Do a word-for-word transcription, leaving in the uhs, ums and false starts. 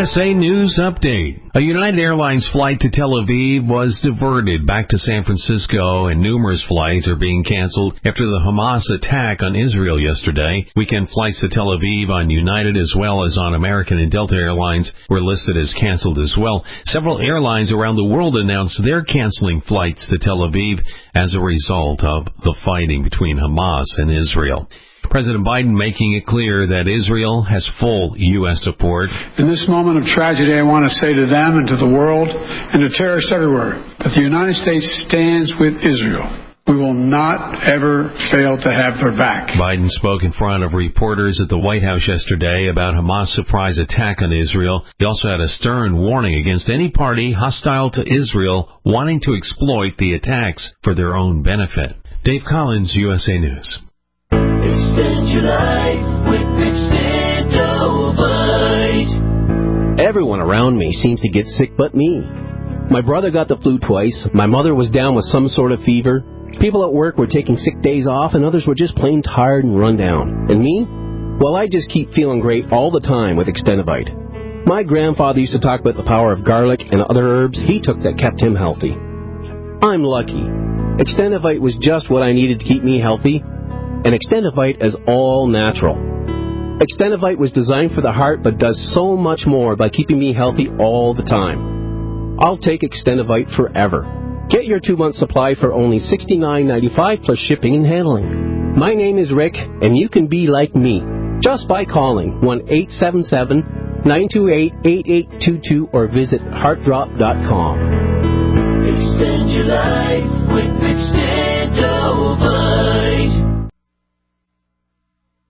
S A News Update. A United Airlines flight to Tel Aviv was diverted back to San Francisco, and numerous flights are being canceled after the Hamas attack on Israel yesterday. Weekend flights to Tel Aviv on United as well as on American and Delta Airlines were listed as canceled as well. Several airlines around the world announced they're canceling flights to Tel Aviv as a result of the fighting between Hamas and Israel. President Biden making it clear that Israel has full U S support. In this moment of tragedy, I want to say to them and to the world and to terrorists everywhere that the United States stands with Israel. We will not ever fail to have their back. Biden spoke in front of reporters at the White House yesterday about Hamas' surprise attack on Israel. He also had a stern warning against any party hostile to Israel wanting to exploit the attacks for their own benefit. Dave Collins, U S A News. Extend your life with Extendovite. Everyone around me seems to get sick but me. My brother got the flu twice. My mother was down with some sort of fever. People at work were taking sick days off, and others were just plain tired and run down. And me? Well, I just keep feeling great all the time with Extendovite. My grandfather used to talk about the power of garlic and other herbs he took that kept him healthy. I'm lucky. Extendovite was just what I needed to keep me healthy. And Extendovite is all natural. Extendovite was designed for the heart but does so much more by keeping me healthy all the time. I'll take Extendovite forever. Get your two-month supply for only sixty-nine ninety-five plus shipping and handling. My name is Rick, and you can be like me just by calling one eight seven seven, nine two eight, eight eight two two or visit heart drop dot com. Extend your life with Extend.